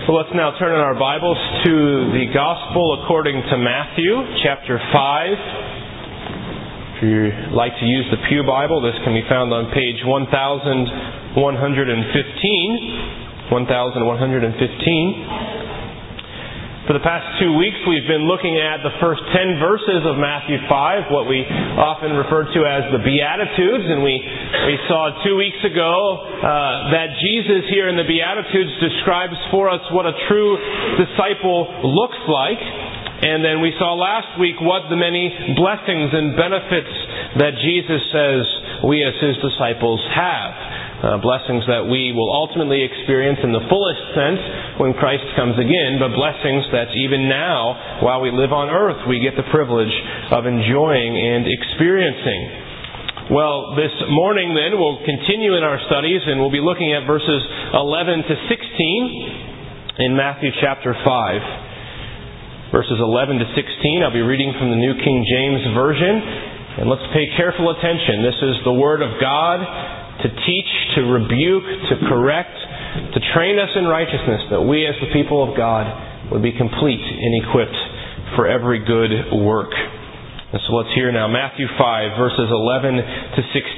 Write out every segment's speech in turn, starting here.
So let's now turn in our Bibles to the Gospel according to Matthew, chapter 5. If you like to use the Pew Bible, this can be found on page 1115. 1115. For the past 2 weeks, we've been looking at the first 10 verses of Matthew 5, what we often refer to as the Beatitudes. And we saw 2 weeks ago that Jesus here in the Beatitudes describes for us what a true disciple looks like. And then we saw last week what the many blessings and benefits that Jesus says we as His disciples have. Blessings that we will ultimately experience in the fullest sense when Christ comes again, but blessings that even now, while we live on earth, we get the privilege of enjoying and experiencing. Well, this morning then, we'll continue in our studies and we'll be looking at verses 11 to 16 in Matthew chapter 5. Verses 11 to 16, I'll be reading from the New King James Version. And let's pay careful attention. This is the Word of God to teach, to rebuke, to correct, to train us in righteousness, that we as the people of God would be complete and equipped for every good work. And so let's hear now Matthew 5, verses 11 to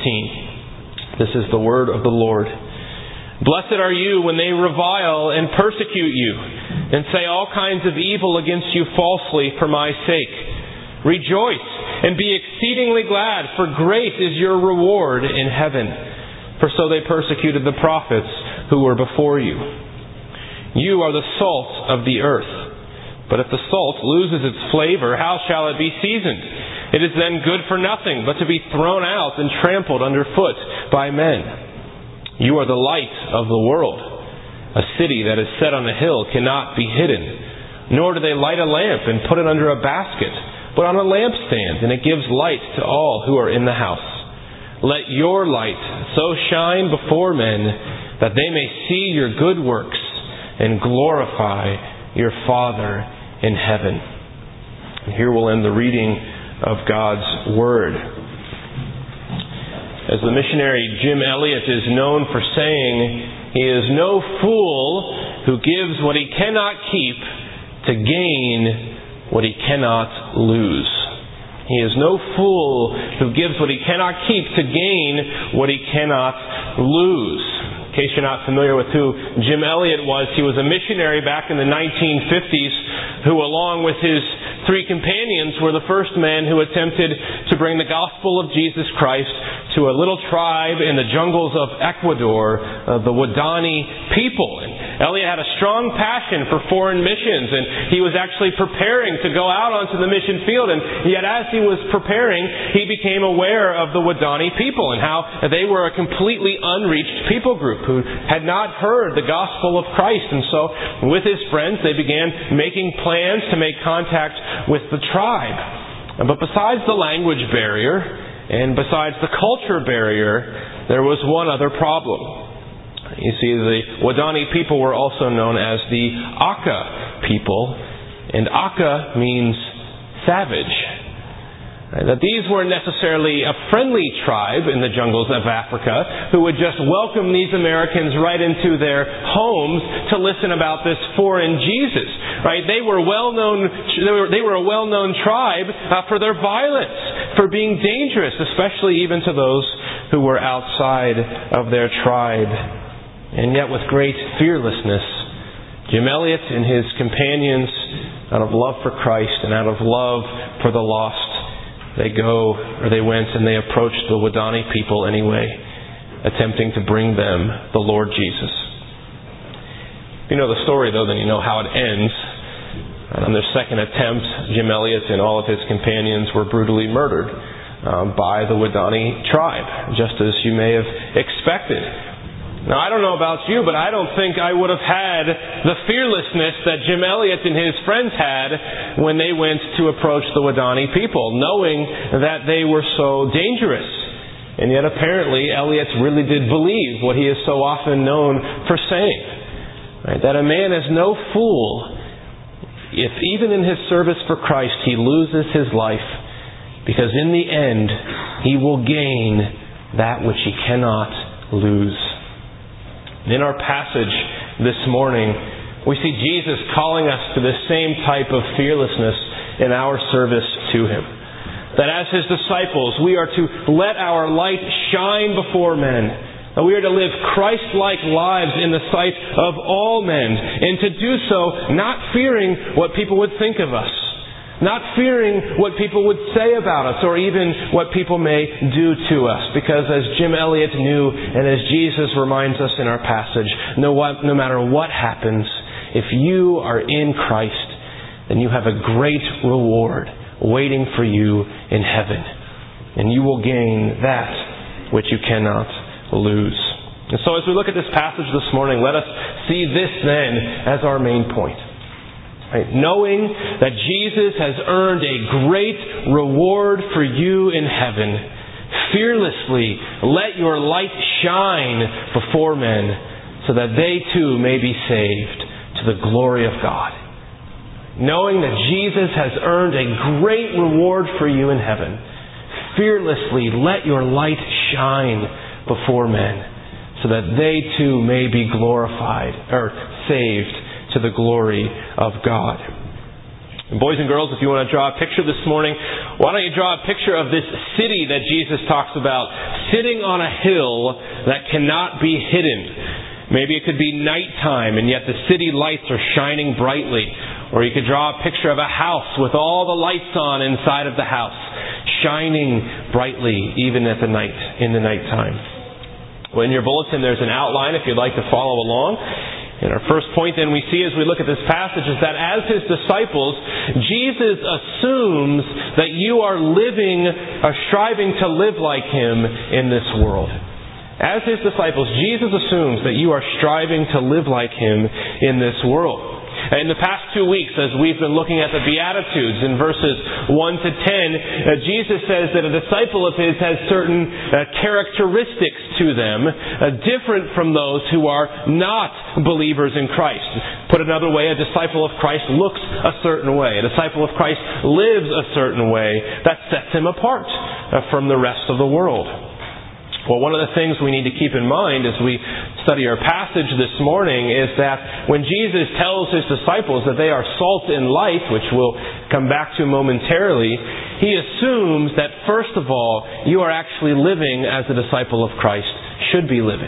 16. This is the word of the Lord. Blessed are you when they revile and persecute you, and say all kinds of evil against you falsely for my sake. Rejoice and be exceedingly glad, for great is your reward in heaven. For so they persecuted the prophets who were before you. You are the salt of the earth. But if the salt loses its flavor, how shall it be seasoned? It is then good for nothing, but to be thrown out and trampled underfoot by men. You are the light of the world. A city that is set on a hill cannot be hidden. Nor do they light a lamp and put it under a basket, but on a lampstand, and it gives light to all who are in the house. Let your light so shine before men that they may see your good works and glorify your Father in heaven. And here we'll end the reading of God's Word. As the missionary Jim Elliot is known for saying, he is no fool who gives what he cannot keep to gain what he cannot lose. He is no fool who gives what he cannot keep to gain what he cannot lose. In case you're not familiar with who Jim Elliot was, he was a missionary back in the 1950s who, along with his 3 companions, were the first men who attempted to bring the gospel of Jesus Christ to a little tribe in the jungles of Ecuador, the Waodani people. And Elliot had a strong passion for foreign missions, and he was actually preparing to go out onto the mission field. And yet as he was preparing, he became aware of the Waodani people and how they were a completely unreached people group who had not heard the gospel of Christ. And so with his friends, they began making plans to make contact with the tribe. But besides the language barrier and besides the culture barrier, there was one other problem. You see, the Waodani people were also known as the Aka people, and Aka means savage. That these weren't necessarily a friendly tribe in the jungles of Africa who would just welcome these Americans right into their homes to listen about this foreign Jesus. Right? They were They were a well-known tribe for their violence, for being dangerous, especially even to those who were outside of their tribe. And yet, with great fearlessness, Jim Elliot and his companions, out of love for Christ and out of love for the lost, they went and they approached the Waodani people anyway, attempting to bring them the Lord Jesus. If you know the story, though, then you know how it ends. On their second attempt, Jim Elliot and all of his companions were brutally murdered by the Waodani tribe, just as you may have expected. Now, I don't know about you, but I don't think I would have had the fearlessness that Jim Elliot and his friends had when they went to approach the Waodani people, knowing that they were so dangerous. And yet, apparently, Elliot really did believe what he is so often known for saying, right? That a man is no fool if even in his service for Christ he loses his life, because in the end he will gain that which he cannot lose. In our passage this morning, we see Jesus calling us to the same type of fearlessness in our service to Him. That as His disciples, we are to let our light shine before men. That we are to live Christ-like lives in the sight of all men. And to do so, not fearing what people would think of us. Not fearing what people would say about us, or even what people may do to us. Because as Jim Elliot knew, and as Jesus reminds us in our passage, no matter what happens, if you are in Christ, then you have a great reward waiting for you in heaven. And you will gain that which you cannot lose. And so as we look at this passage this morning, let us see this then as our main point. Right? Knowing that Jesus has earned a great reward for you in heaven, fearlessly let your light shine before men so that they too may be saved to the glory of God. Knowing that Jesus has earned a great reward for you in heaven, fearlessly let your light shine before men so that they too may be glorified or saved to the glory of God. And boys and girls, if you want to draw a picture this morning, why don't you draw a picture of this city that Jesus talks about, sitting on a hill that cannot be hidden. Maybe it could be nighttime and yet the city lights are shining brightly. Or you could draw a picture of a house with all the lights on inside of the house, shining brightly even in the nighttime. Well, in your bulletin there's an outline if you'd like to follow along. And our first point then we see as we look at this passage is that as His disciples, Jesus assumes that you are striving to live like Him in this world. As His disciples, Jesus assumes that you are striving to live like Him in this world. In the past 2 weeks, as we've been looking at the Beatitudes in verses 1 to 10, Jesus says that a disciple of His has certain characteristics to them, different from those who are not believers in Christ. Put another way, a disciple of Christ looks a certain way. A disciple of Christ lives a certain way that sets him apart from the rest of the world. Well, one of the things we need to keep in mind as we study our passage this morning is that when Jesus tells His disciples that they are salt and light, which we'll come back to momentarily, He assumes that first of all, you are actually living as a disciple of Christ should be living.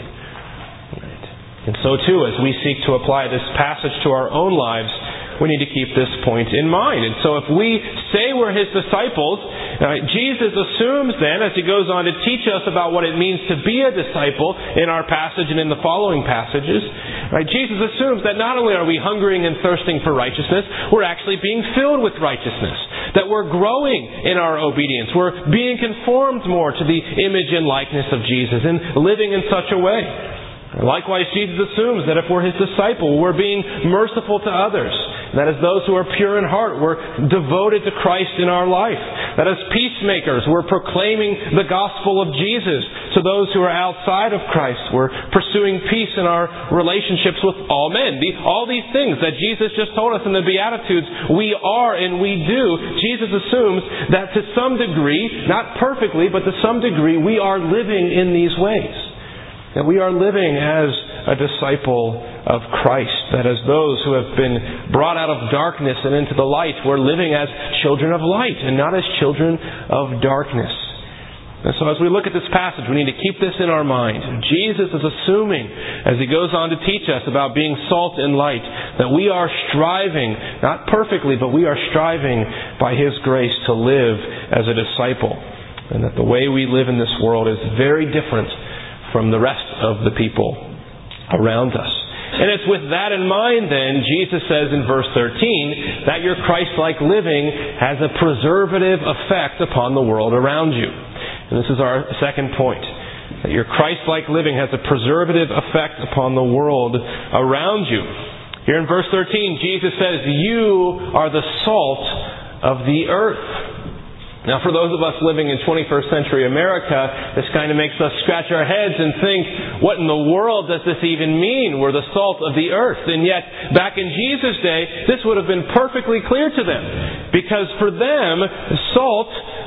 And so too, as we seek to apply this passage to our own lives, we need to keep this point in mind. And so if we say we're His disciples, Jesus assumes then, as He goes on to teach us about what it means to be a disciple in our passage and in the following passages, Jesus assumes that not only are we hungering and thirsting for righteousness, we're actually being filled with righteousness. That we're growing in our obedience. We're being conformed more to the image and likeness of Jesus and living in such a way. Likewise, Jesus assumes that if we're His disciple, we're being merciful to others. That as those who are pure in heart, we're devoted to Christ in our life. That as peacemakers, we're proclaiming the gospel of Jesus to those who are outside of Christ. We're pursuing peace in our relationships with all men. All these things that Jesus just told us in the Beatitudes, we are and we do. Jesus assumes that to some degree, not perfectly, but to some degree, we are living in these ways. That we are living as a disciple of Christ. That as those who have been brought out of darkness and into the light, we're living as children of light and not as children of darkness. And so as we look at this passage, we need to keep this in our mind. Jesus is assuming, as He goes on to teach us about being salt and light, that we are striving, not perfectly, but we are striving by His grace to live as a disciple. And that the way we live in this world is very different from the rest of the people around us. And it's with that in mind then, Jesus says in verse 13, that your Christ-like living has a preservative effect upon the world around you. And this is our second point. That your Christ-like living has a preservative effect upon the world around you. Here in verse 13, Jesus says, you are the salt of the earth. Now, for those of us living in 21st century America, this kind of makes us scratch our heads and think, what in the world does this even mean? We're the salt of the earth. And yet, back in Jesus' day, this would have been perfectly clear to them. Because for them, salt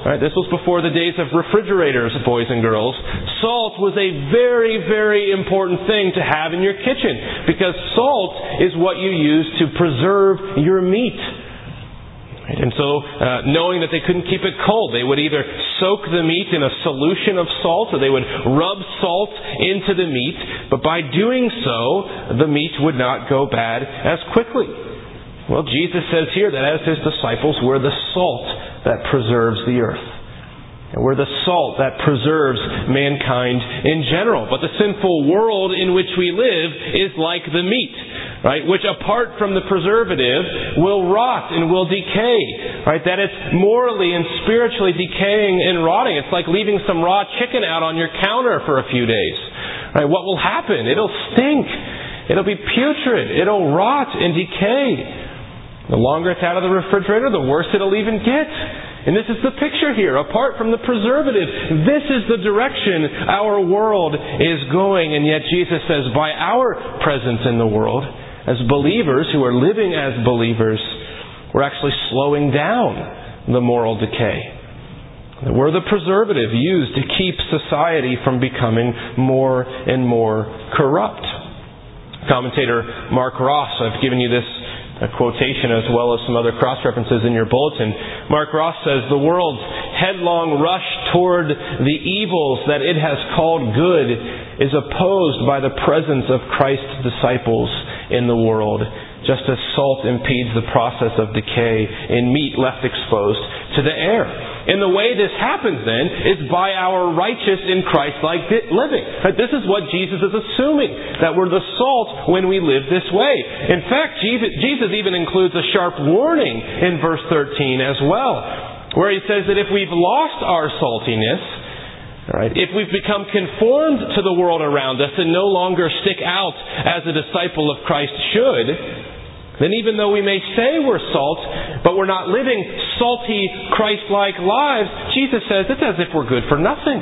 Right? This was before the days of refrigerators, boys and girls. Salt was a very, very important thing to have in your kitchen, because salt is what you use to preserve your meat. And so, knowing that they couldn't keep it cold, they would either soak the meat in a solution of salt, or they would rub salt into the meat. But by doing so, the meat would not go bad as quickly. Well, Jesus says here that as His disciples, we're the salt that preserves the earth. And we're the salt that preserves mankind in general. But the sinful world in which we live is like the meat, right? Which apart from the preservative will rot and will decay, right? That it's morally and spiritually decaying and rotting. It's like leaving some raw chicken out on your counter for a few days, right? What will happen? It'll stink. It'll be putrid. It'll rot and decay. The longer it's out of the refrigerator, the worse it'll even get. And this is the picture here. Apart from the preservative, this is the direction our world is going. And yet Jesus says, by our presence in the world, as believers who are living as believers, we're actually slowing down the moral decay. We're the preservative used to keep society from becoming more and more corrupt. Commentator Mark Ross, I've given you this a quotation as well as some other cross-references in your bulletin. Mark Ross says, the world's headlong rush toward the evils that it has called good is opposed by the presence of Christ's disciples in the world, just as salt impedes the process of decay in meat left exposed to the air. And the way this happens then is by our righteous in Christ-like living. This is what Jesus is assuming, that we're the salt when we live this way. In fact, Jesus even includes a sharp warning in verse 13 as well, where He says that if we've lost our saltiness, right, if we've become conformed to the world around us and no longer stick out as a disciple of Christ should, then even though we may say we're salt, but we're not living salty, Christ-like lives, Jesus says it's as if we're good for nothing.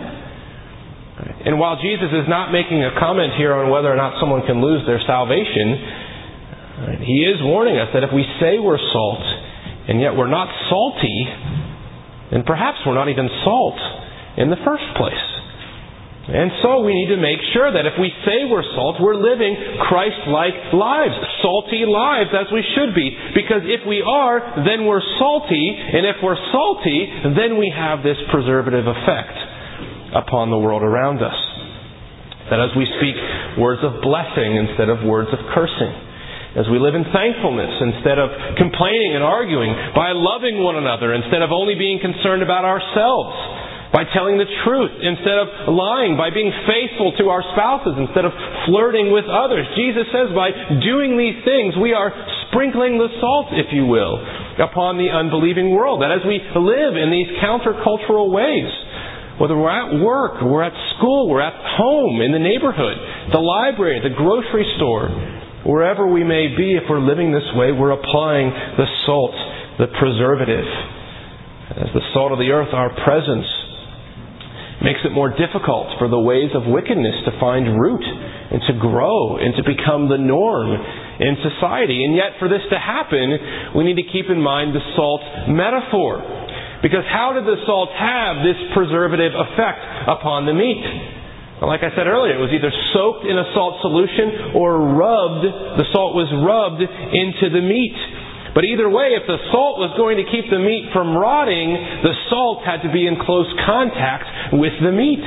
And while Jesus is not making a comment here on whether or not someone can lose their salvation, He is warning us that if we say we're salt, and yet we're not salty, then perhaps we're not even salt in the first place. And so we need to make sure that if we say we're salt, we're living Christ-like lives, salty lives as we should be. Because if we are, then we're salty. And if we're salty, then we have this preservative effect upon the world around us. That as we speak words of blessing instead of words of cursing, as we live in thankfulness instead of complaining and arguing, by loving one another instead of only being concerned about ourselves, by telling the truth instead of lying, by being faithful to our spouses instead of flirting with others. Jesus says by doing these things, we are sprinkling the salt, if you will, upon the unbelieving world. That as we live in these countercultural ways, whether we're at work, we're at school, we're at home, in the neighborhood, the library, the grocery store, wherever we may be, if we're living this way, we're applying the salt, the preservative. As the salt of the earth, our presence makes it more difficult for the ways of wickedness to find root and to grow and to become the norm in society. And yet for this to happen, we need to keep in mind the salt metaphor. Because how did the salt have this preservative effect upon the meat? Well, like I said earlier, it was either soaked in a salt solution or the salt was rubbed into the meat. But either way, if the salt was going to keep the meat from rotting, the salt had to be in close contact with the meat.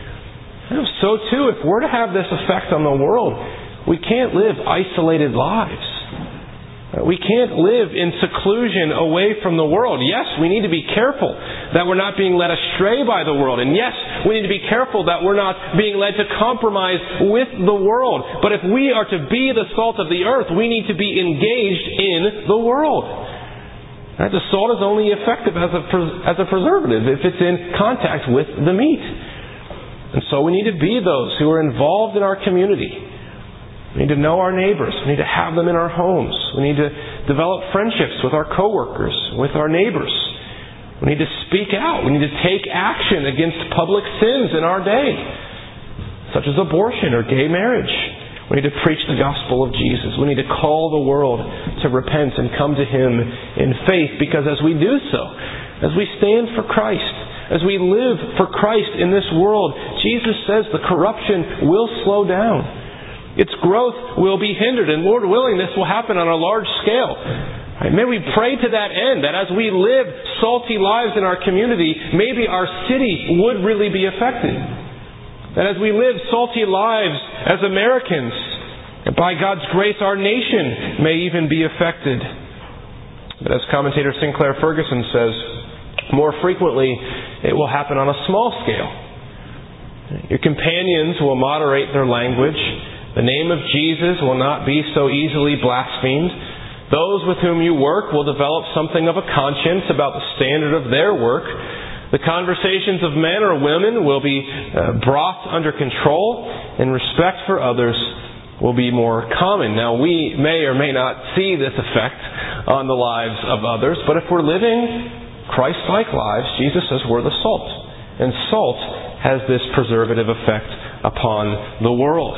So too, if we're to have this effect on the world, we can't live isolated lives. We can't live in seclusion away from the world. Yes, we need to be careful that we're not being led astray by the world. And yes, we need to be careful that we're not being led to compromise with the world. But if we are to be the salt of the earth, we need to be engaged in the world. Right? The salt is only effective as a preservative if it's in contact with the meat. And so we need to be those who are involved in our community. We need to know our neighbors. We need to have them in our homes. We need to develop friendships with our coworkers, with our neighbors. We need to speak out. We need to take action against public sins in our day, such as abortion or gay marriage. We need to preach the gospel of Jesus. We need to call the world to repent and come to Him in faith, because as we do so, as we stand for Christ, as we live for Christ in this world, Jesus says the corruption will slow down. Its growth will be hindered, and Lord willing, this will happen on a large scale. May we pray to that end, that as we live salty lives in our community, maybe our city would really be affected. That as we live salty lives as Americans, and by God's grace, our nation may even be affected. But as commentator Sinclair Ferguson says, more frequently it will happen on a small scale. Your companions will moderate their language. The name of Jesus will not be so easily blasphemed. Those with whom you work will develop something of a conscience about the standard of their work. The conversations of men or women will be brought under control, and respect for others will be more common. Now, we may or may not see this effect on the lives of others, but if we're living Christ-like lives, Jesus says we're the salt. And salt has this preservative effect upon the world.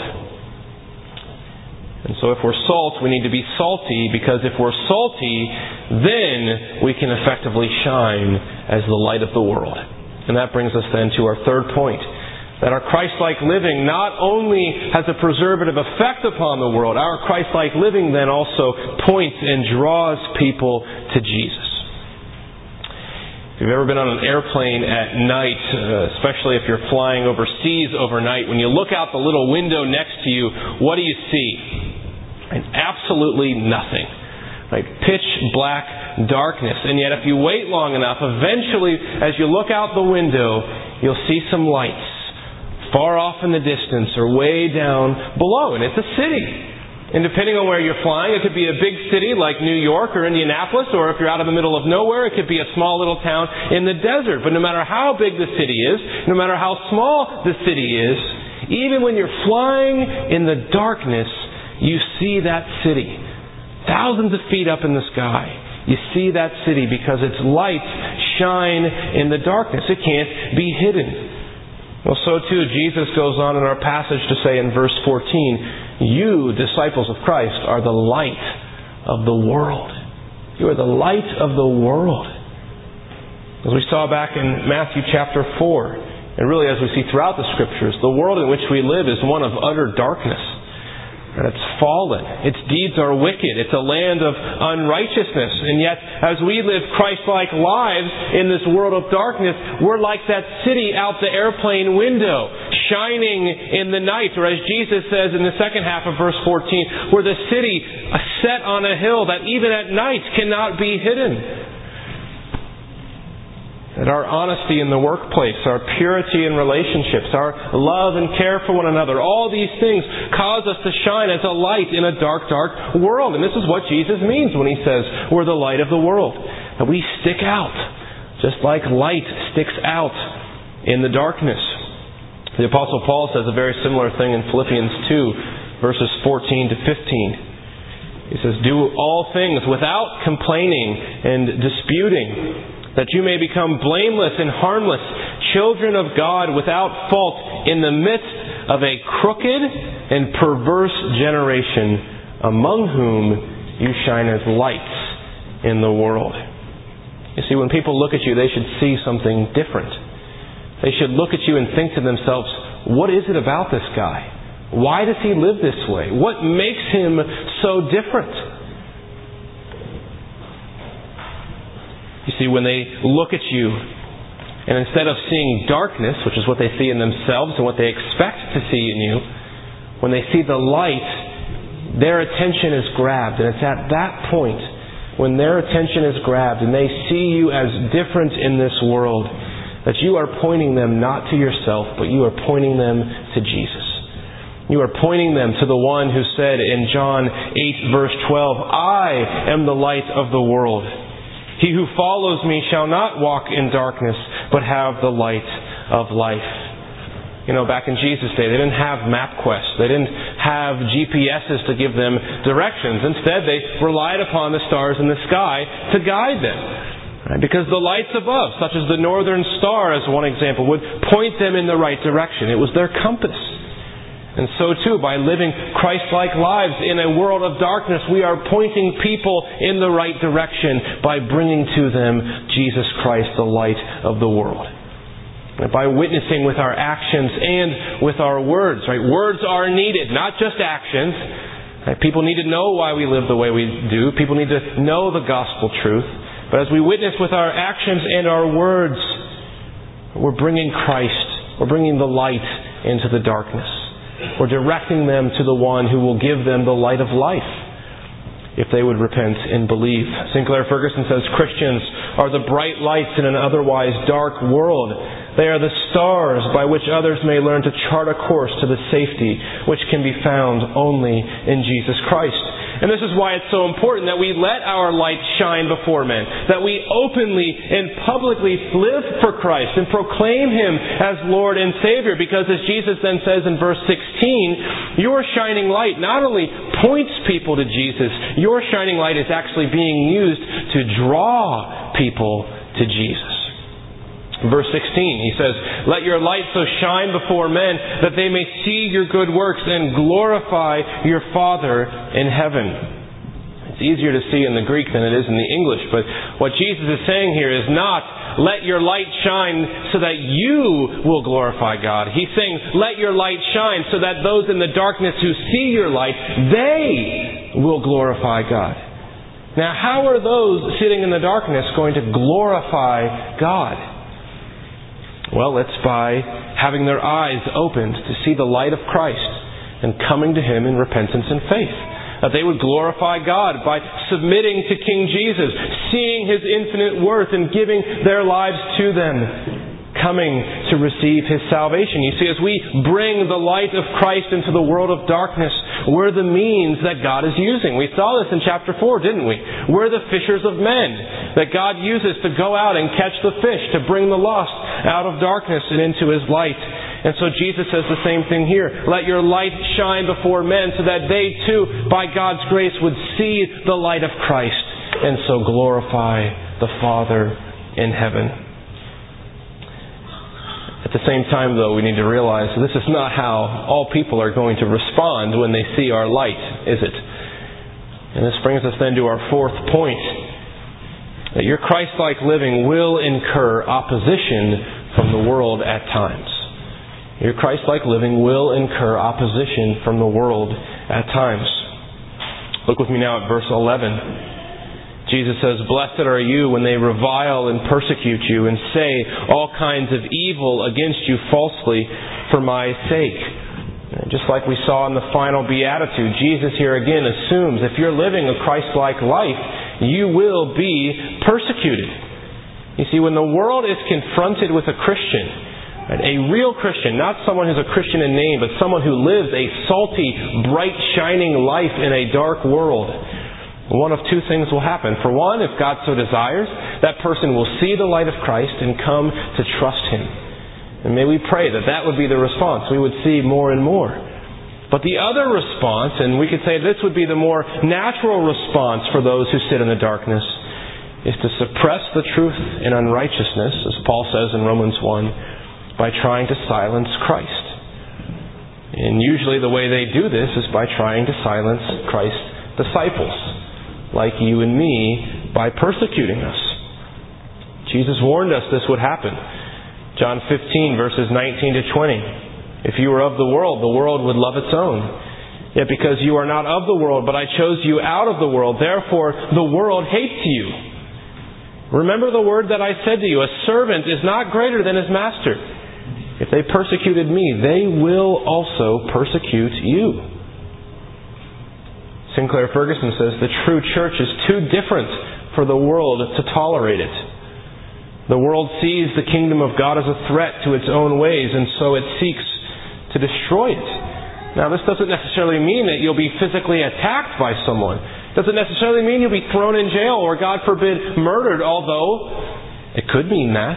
And so if we're salt, we need to be salty, because if we're salty, then we can effectively shine as the light of the world. And that brings us then to our third point, that our Christ-like living not only has a preservative effect upon the world, our Christ-like living then also points and draws people to Jesus. If you've ever been on an airplane at night, especially if you're flying overseas overnight, when you look out the little window next to you, what do you see? Absolutely nothing. Right? Pitch black darkness. And yet if you wait long enough, eventually as you look out the window, you'll see some lights far off in the distance or way down below. And it's a city. And depending on where you're flying, it could be a big city like New York or Indianapolis, or if you're out of the middle of nowhere, it could be a small little town in the desert. But no matter how big the city is, no matter how small the city is, even when you're flying in the darkness, you see that city. Thousands of feet up in the sky. You see that city because its lights shine in the darkness. It can't be hidden. Well, so too, Jesus goes on in our passage to say in verse 14, you, disciples of Christ, are the light of the world. You are the light of the world. As we saw back in Matthew chapter 4, and really as we see throughout the Scriptures, the world in which we live is one of utter darkness. And it's fallen. Its deeds are wicked. It's a land of unrighteousness. And yet, as we live Christ-like lives in this world of darkness, we're like that city out the airplane window, shining in the night. Or as Jesus says in the second half of verse 14, we're the city set on a hill that even at night cannot be hidden. That our honesty in the workplace, our purity in relationships, our love and care for one another, all these things cause us to shine as a light in a dark, dark world. And this is what Jesus means when He says we're the light of the world. That we stick out, just like light sticks out in the darkness. The Apostle Paul says a very similar thing in Philippians 2, verses 14 to 15. He says, do all things without complaining and disputing, that you may become blameless and harmless, children of God without fault in the midst of a crooked and perverse generation, among whom you shine as lights in the world. You see, when people look at you, they should see something different. They should look at you and think to themselves, what is it about this guy? Why does he live this way? What makes him so different? You see, when they look at you, and instead of seeing darkness, which is what they see in themselves and what they expect to see in you, when they see the light, their attention is grabbed. And it's at that point, when their attention is grabbed and they see you as different in this world, that you are pointing them not to yourself, but you are pointing them to Jesus. You are pointing them to the one who said in John 8 verse 12, I am the light of the world. He who follows me shall not walk in darkness, but have the light of life. You know, back in Jesus' day, they didn't have MapQuest. They didn't have GPSs to give them directions. Instead, they relied upon the stars in the sky to guide them. Right? Because the lights above, such as the northern star as one example, would point them in the right direction. It was their compass. And so too, by living Christ-like lives in a world of darkness, we are pointing people in the right direction by bringing to them Jesus Christ, the light of the world. By witnessing with our actions and with our words. Right? Words are needed, not just actions. Right? People need to know why we live the way we do. People need to know the gospel truth. But as we witness with our actions and our words, we're bringing Christ. We're bringing the light into the darkness. We're directing them to the one who will give them the light of life if they would repent and believe. Sinclair Ferguson says Christians are the bright lights in an otherwise dark world. They are the stars by which others may learn to chart a course to the safety which can be found only in Jesus Christ. And this is why it's so important that we let our light shine before men, that we openly and publicly live for Christ and proclaim Him as Lord and Savior. Because as Jesus then says in verse 16, your shining light not only points people to Jesus, your shining light is actually being used to draw people to Jesus. Verse 16, he says, let your light so shine before men that they may see your good works and glorify your Father in heaven. It's easier to see in the Greek than it is in the English, but what Jesus is saying here is not, let your light shine so that you will glorify God. He's saying, let your light shine so that those in the darkness who see your light, they will glorify God. Now, how are those sitting in the darkness going to glorify God? Well, it's by having their eyes opened to see the light of Christ and coming to Him in repentance and faith. That they would glorify God by submitting to King Jesus, seeing His infinite worth and giving their lives to them, coming to receive His salvation. You see, as we bring the light of Christ into the world of darkness, we're the means that God is using. We saw this in chapter 4, didn't we? We're the fishers of men that God uses to go out and catch the fish, to bring the lost out of darkness and into His light. And so Jesus says the same thing here. Let your light shine before men so that they too, by God's grace, would see the light of Christ and so glorify the Father in heaven. At the same time, though, we need to realize this is not how all people are going to respond when they see our light, is it? And this brings us then to our fourth point, that your Christ-like living will incur opposition from the world at times. Your Christ-like living will incur opposition from the world at times. Look with me now at verse 11. Jesus says, blessed are you when they revile and persecute you and say all kinds of evil against you falsely for my sake. Just like we saw in the final beatitude, Jesus here again assumes if you're living a Christ-like life, you will be persecuted. You see, when the world is confronted with a Christian, a real Christian, not someone who's a Christian in name, but someone who lives a salty, bright, shining life in a dark world, one of two things will happen. For one, if God so desires, that person will see the light of Christ and come to trust Him. And may we pray that that would be the response. We would see more and more. But the other response, and we could say this would be the more natural response for those who sit in the darkness, is to suppress the truth in unrighteousness, as Paul says in Romans 1, by trying to silence Christ. And usually the way they do this is by trying to silence Christ's disciples, like you and me, by persecuting us. Jesus warned us this would happen. John 15, verses 19 to 20. If you were of the world would love its own. Yet because you are not of the world, but I chose you out of the world, therefore the world hates you. Remember the word that I said to you, a servant is not greater than his master. If they persecuted me, they will also persecute you. Sinclair Ferguson says the true church is too different for the world to tolerate it. The world sees the kingdom of God as a threat to its own ways, and so it seeks to destroy it. Now, this doesn't necessarily mean that you'll be physically attacked by someone. It doesn't necessarily mean you'll be thrown in jail or, God forbid, murdered, although it could mean that.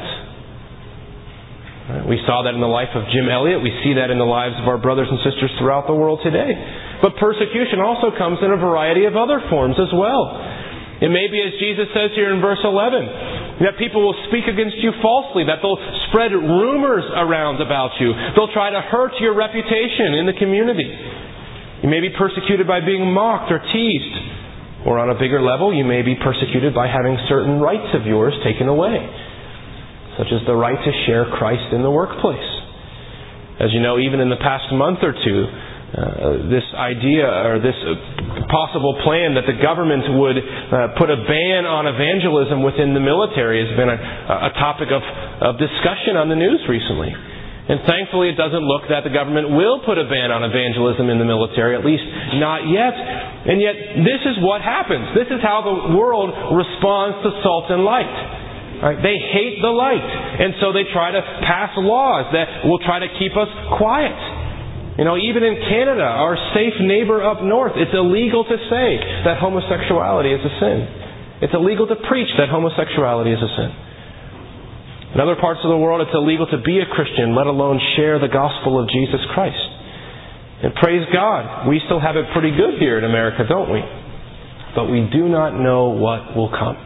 We saw that in the life of Jim Elliot. We see that in the lives of our brothers and sisters throughout the world today. But persecution also comes in a variety of other forms as well. It may be, as Jesus says here in verse 11, that people will speak against you falsely, that they'll spread rumors around about you. They'll try to hurt your reputation in the community. You may be persecuted by being mocked or teased. Or on a bigger level, you may be persecuted by having certain rights of yours taken away. such as the right to share Christ in the workplace. As you know, even in the past month or two, this idea or this possible plan that the government would put a ban on evangelism within the military has been a topic of discussion on the news recently. And thankfully it doesn't look that the government will put a ban on evangelism in the military, at least not yet. And yet this is what happens. This is how the world responds to salt and light. Right? They hate the light. And so they try to pass laws that will try to keep us quiet. You know, even in Canada, our safe neighbor up north, it's illegal to say that homosexuality is a sin. It's illegal to preach that homosexuality is a sin. In other parts of the world, it's illegal to be a Christian, let alone share the gospel of Jesus Christ. And praise God, we still have it pretty good here in America, don't we? But we do not know what will come.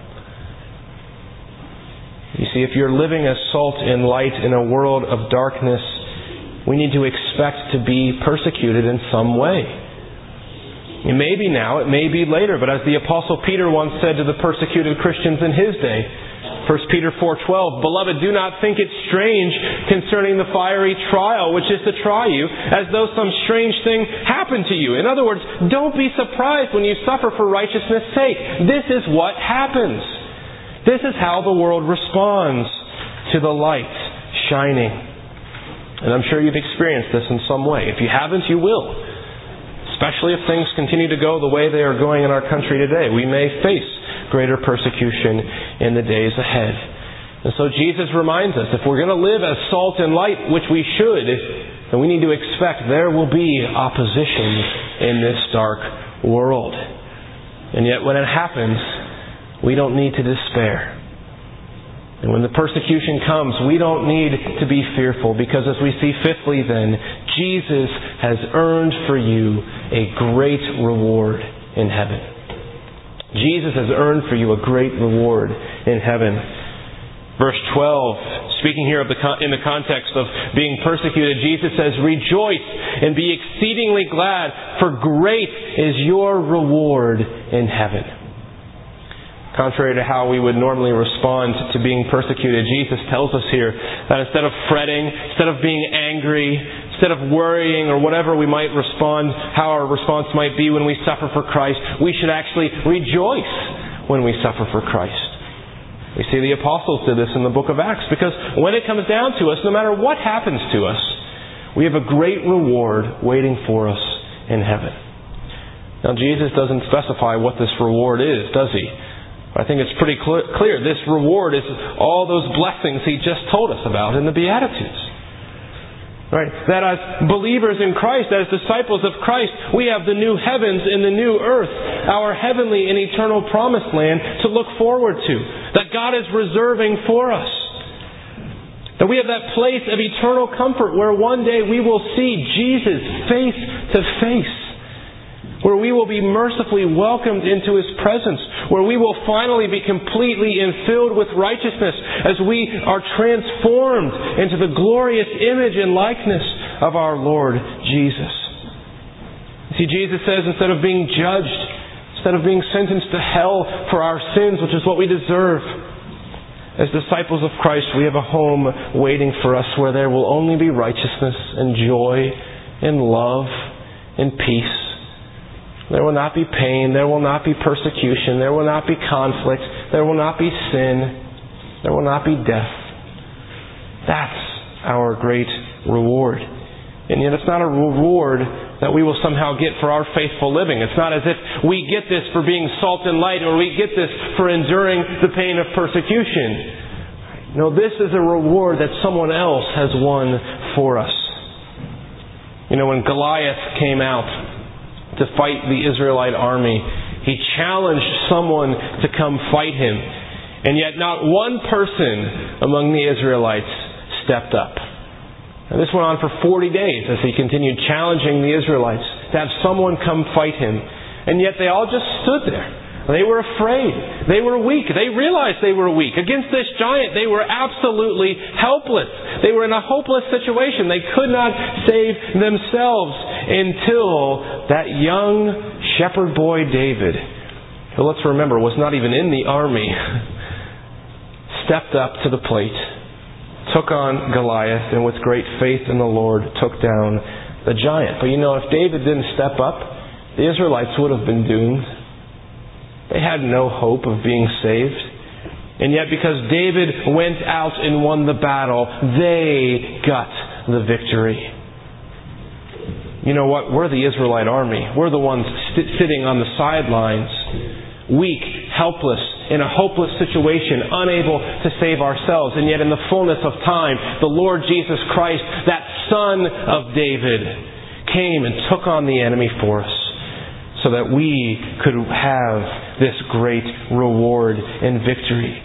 You see, if you're living as salt and light in a world of darkness, we need to expect to be persecuted in some way. It may be now, it may be later, but as the Apostle Peter once said to the persecuted Christians in his day, 1 Peter 4:12, "Beloved, do not think it strange concerning the fiery trial which is to try you, as though some strange thing happened to you." In other words, don't be surprised when you suffer for righteousness' sake. This is what happens. This is how the world responds to the light shining. And I'm sure you've experienced this in some way. If you haven't, you will. Especially if things continue to go the way they are going in our country today. We may face greater persecution in the days ahead. And so Jesus reminds us, if we're going to live as salt and light, which we should, then we need to expect there will be opposition in this dark world. And yet when it happens, we don't need to despair. And when the persecution comes, we don't need to be fearful, because as we see fifthly then, Jesus has earned for you a great reward in heaven. Jesus has earned for you a great reward in heaven. Verse 12, speaking here in the context of being persecuted, Jesus says, "Rejoice and be exceedingly glad, for great is your reward in heaven." Contrary to how we would normally respond to being persecuted, Jesus tells us here that instead of fretting, instead of being angry, instead of worrying or whatever we might respond, how our response might be when we suffer for Christ, we should actually rejoice when we suffer for Christ. We see the apostles did this in the book of Acts, because when it comes down to us, no matter what happens to us, we have a great reward waiting for us in heaven. Now, Jesus doesn't specify what this reward is, does he? I think it's pretty clear. This reward is all those blessings he just told us about in the Beatitudes. Right? That as believers in Christ, as disciples of Christ, we have the new heavens and the new earth, our heavenly and eternal promised land to look forward to. That God is reserving for us. That we have that place of eternal comfort where one day we will see Jesus face to face. Where we will be mercifully welcomed into His presence. Where we will finally be completely filled with righteousness as we are transformed into the glorious image and likeness of our Lord Jesus. See, Jesus says instead of being judged, instead of being sentenced to hell for our sins, which is what we deserve, as disciples of Christ, we have a home waiting for us where there will only be righteousness and joy and love and peace. There will not be pain. There will not be persecution. There will not be conflict. There will not be sin. There will not be death. That's our great reward. And yet it's not a reward that we will somehow get for our faithful living. It's not as if we get this for being salt and light, or we get this for enduring the pain of persecution. No, this is a reward that someone else has won for us. You know, when Goliath came out to fight the Israelite army, he challenged someone to come fight him. And yet not one person among the Israelites stepped up. And this went on for 40 days as he continued challenging the Israelites to have someone come fight him. And yet they all just stood there. They were afraid. They were weak. They realized they were weak. Against this giant, they were absolutely helpless. They were in a hopeless situation. They could not save themselves until that young shepherd boy David, who, let's remember, was not even in the army, stepped up to the plate took on Goliath, and with great faith in the Lord took down the giant. But if David didn't step up, the Israelites would have been doomed. They had no hope of being saved. And yet because David went out and won the battle, they got the victory. You know what? We're the Israelite army. We're the ones sitting on the sidelines, weak, helpless, in a hopeless situation, unable to save ourselves. And yet in the fullness of time, the Lord Jesus Christ, that Son of David, came and took on the enemy for us so that we could have this great reward and victory.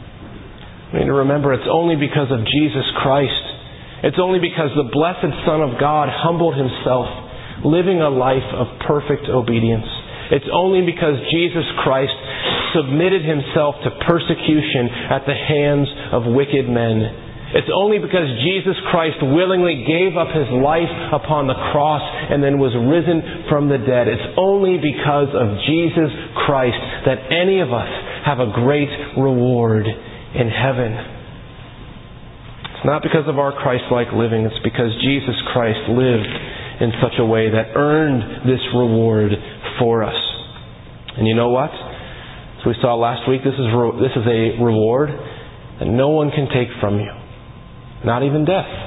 We need to remember it's only because of Jesus Christ. It's only because the blessed Son of God humbled Himself, living a life of perfect obedience. It's only because Jesus Christ submitted Himself to persecution at the hands of wicked men. It's only because Jesus Christ willingly gave up His life upon the cross and then was risen from the dead. It's only because of Jesus Christ that any of us have a great reward in heaven. It's not because of our Christ-like living. It's because Jesus Christ lived in such a way that earned this reward for us. And you know what? As we saw last week, this is a reward that no one can take from you. Not even death.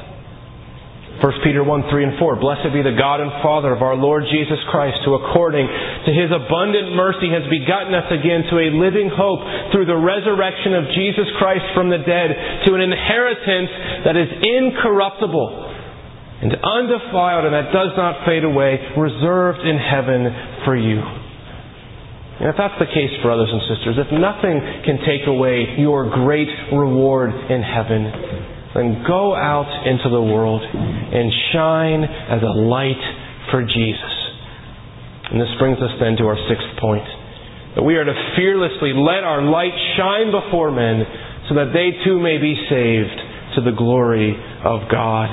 1 Peter 1, 3 and 4. Blessed be the God and Father of our Lord Jesus Christ, who according to His abundant mercy has begotten us again to a living hope through the resurrection of Jesus Christ from the dead, to an inheritance that is incorruptible and undefiled and that does not fade away, reserved in heaven for you. And if that's the case, brothers and sisters, if nothing can take away your great reward in heaven, then go out into the world and shine as a light for Jesus. And this brings us then to our sixth point. That we are to fearlessly let our light shine before men so that they too may be saved to the glory of God.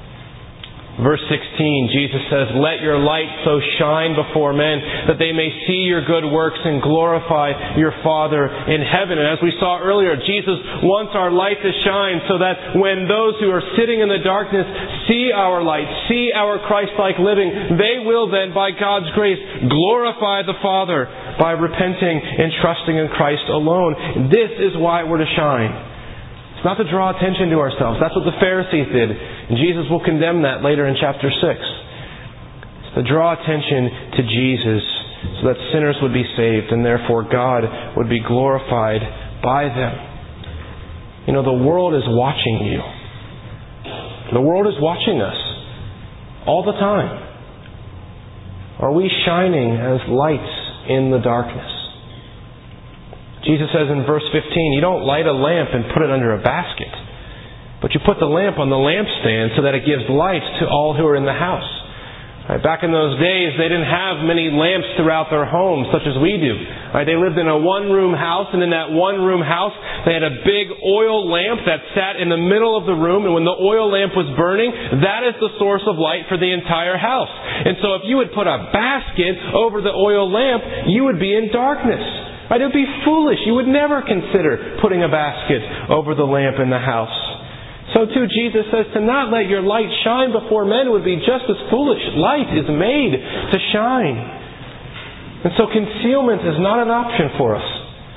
Verse 16, Jesus says, "Let your light so shine before men that they may see your good works and glorify your Father in heaven." And as we saw earlier, Jesus wants our light to shine so that when those who are sitting in the darkness see our light, see our Christ-like living, they will then, by God's grace, glorify the Father by repenting and trusting in Christ alone. This is why we're to shine. It's not to draw attention to ourselves. That's what the Pharisees did. And Jesus will condemn that later in chapter 6. It's to draw attention to Jesus so that sinners would be saved and therefore God would be glorified by them. The world is watching you. The world is watching us all the time. Are we shining as lights in the darkness? Jesus says in verse 15, you don't light a lamp and put it under a basket, but you put the lamp on the lampstand so that it gives light to all who are in the house. Back in those days, they didn't have many lamps throughout their homes, such as we do. They lived in a one-room house, and in that one-room house, they had a big oil lamp that sat in the middle of the room, and when the oil lamp was burning, that is the source of light for the entire house. And so if you would put a basket over the oil lamp, you would be in darkness. It would be foolish. You would never consider putting a basket over the lamp in the house. So too, Jesus says to not let your light shine before men would be just as foolish. Light is made to shine. And so concealment is not an option for us.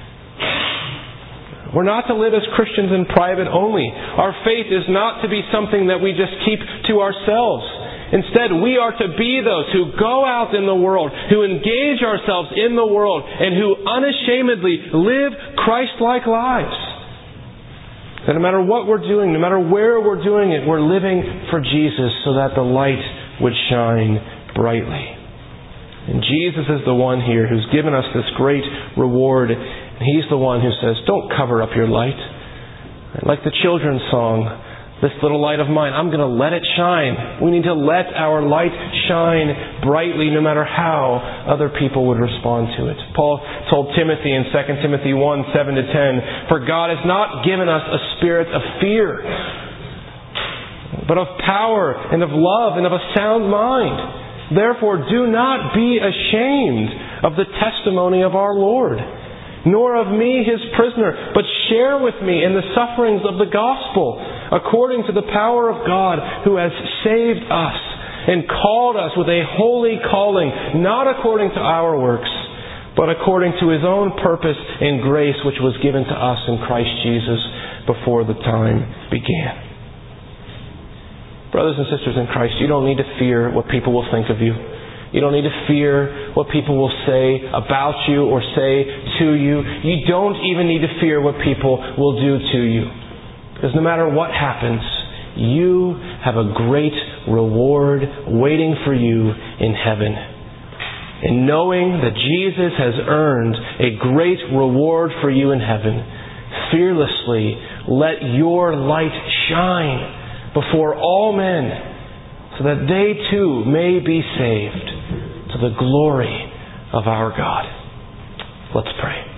We're not to live as Christians in private only. Our faith is not to be something that we just keep to ourselves. Instead, we are to be those who go out in the world, who engage ourselves in the world, and who unashamedly live Christ-like lives. That no matter what we're doing, no matter where we're doing it, we're living for Jesus so that the light would shine brightly. And Jesus is the one here who's given us this great reward. And He's the one who says, don't cover up your light. Like the children's song, this little light of mine, I'm going to let it shine. We need to let our light shine brightly no matter how other people would respond to it. Paul told Timothy in 2 Timothy 1, 7-10, "For God has not given us a spirit of fear, but of power and of love and of a sound mind. Therefore do not be ashamed of the testimony of our Lord, nor of me His prisoner, but share with me in the sufferings of the gospel, according to the power of God who has saved us and called us with a holy calling, not according to our works, but according to His own purpose and grace which was given to us in Christ Jesus before the time began. Brothers and sisters in Christ, you don't need to fear what people will think of you. You don't need to fear what people will say about you or say to you. You don't even need to fear what people will do to you. Because no matter what happens, you have a great reward waiting for you in heaven. And knowing that Jesus has earned a great reward for you in heaven, fearlessly let your light shine before all men, so that they too may be saved to the glory of our God. Let's pray.